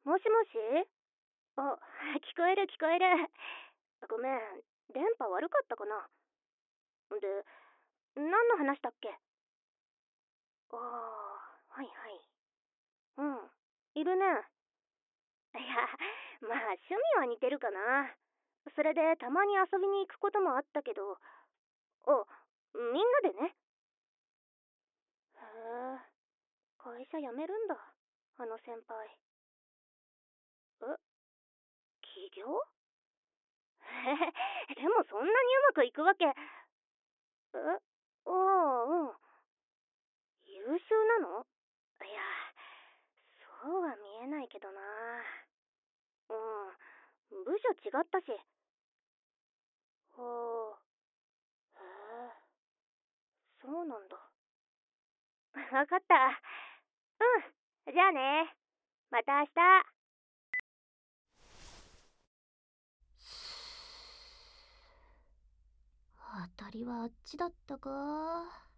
もしもし。あ、聞こえる聞こえる。ごめん、電波悪かったかな。で、何の話だっけ？ああ、はいはい。うん、いるね。いや、まあ趣味は似てるかな。それでたまに遊びに行くこともあったけど、あ、みんなでね。へえ、会社辞めるんだ、あの先輩。え、起業？でもそんなにうまくいくわけ。ああ、うん。優秀なの？いや、そうは見えないけどな。うん、部署違ったし。はあ、へえ、そうなんだ。わかった。うん、じゃあね。また明日。 当たりはあっちだったか。